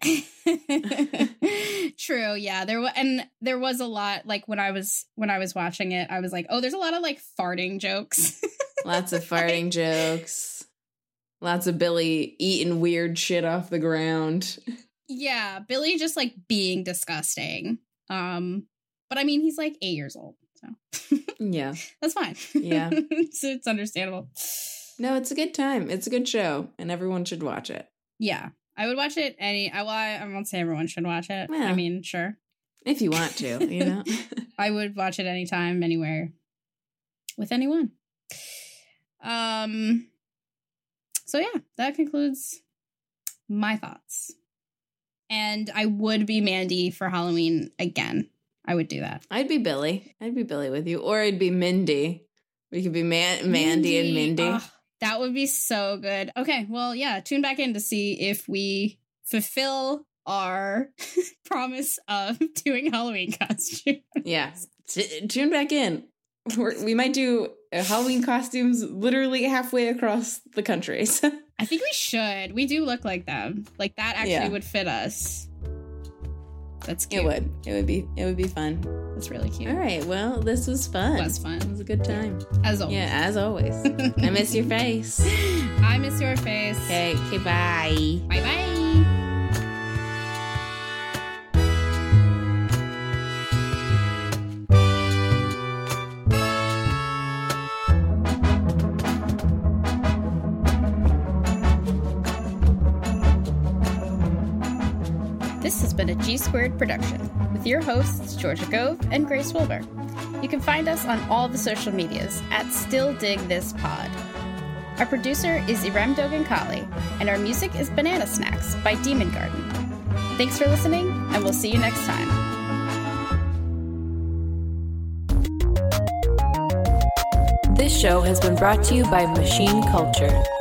True. Yeah. There was, and there was a lot, like when I was, when I was watching it, I was like, oh, there's a lot of like farting jokes. Lots of farting like, jokes. Lots of Billy eating weird shit off the ground. Yeah, Billy just like being disgusting. Um, but I mean, he's like eight years old, so yeah, that's fine. Yeah, it's, it's understandable. No, it's a good time. It's a good show, and everyone should watch it. Yeah, I would watch it. Any, I, well, I, I won't say everyone should watch it. Yeah. I mean, sure, if you want to, you know. I would watch it anytime, anywhere, with anyone. Um. So yeah, that concludes my thoughts. And I would be Mandy for Halloween again. I would do that. I'd be Billy. I'd be Billy with you. Or I'd be Mindy. We could be Man- Mandy, Mandy and Mindy. Oh, that would be so good. Okay, well, yeah, tune back in to see if we fulfill our promise of doing Halloween costumes. Yeah, T- tune back in. We're, we might do Halloween costumes literally halfway across the country. So. I think we should. We do look like them. Like that actually yeah. would fit us. That's cute. It would. It would be. It would be fun. That's really cute. All right. Well, this was fun. It was fun. It was a good time. As always. Yeah, as always. I miss your face. I miss your face. Okay. Okay. Bye. Bye. Bye. This has been a G Squared production with your hosts, Georgia Gove and Grace Wilbur. You can find us on all the social medias at Still Dig This Pod. Our producer is Irem Dogan-Kali, and our music is Banana Snacks by Demon Garden. Thanks for listening, and we'll see you next time. This show has been brought to you by Machine Culture.